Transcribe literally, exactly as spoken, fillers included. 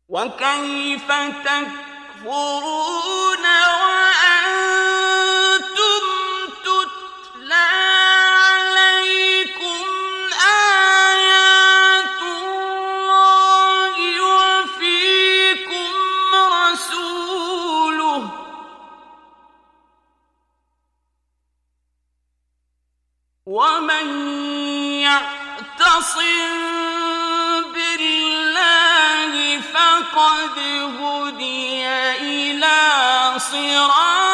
وكيف تكفرون وأنتم تتلى عليكم آيات الله وفيكم رسوله ومن يعتصم بالله فقد هدي إلى صراط